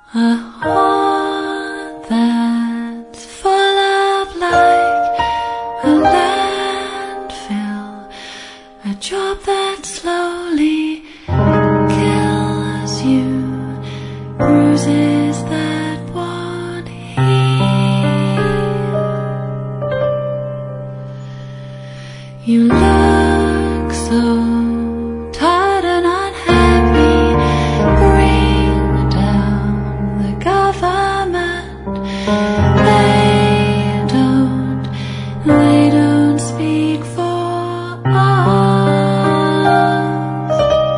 A heart that's full of like a landfill, a job that slowly kills you, bruises that won't heal. You look so tired and unhappy. Bring down the government. They don't speak for us.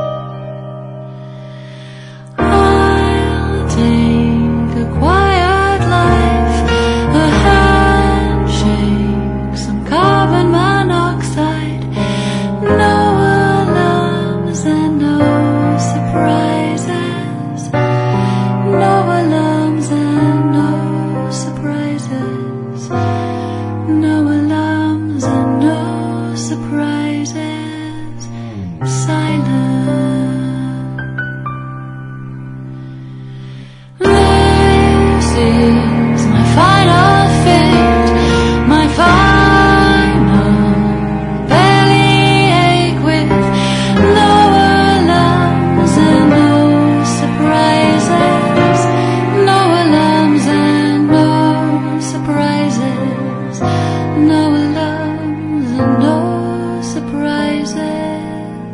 I'll take a quiet life, a handshake, some carbon monoxide, no alarms and no surprises, no alarms and no surprises, no alarms and no surprises, silence. This is my final fate, my final bellyache with no alarms and no surprises, no alarms and no surprises, no alarms and no surprises,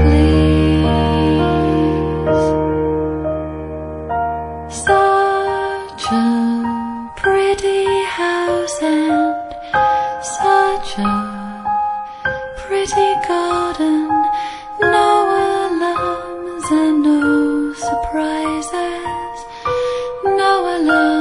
please. Such a pretty house and such a pretty garden, no alarms and no surprises, no alarms.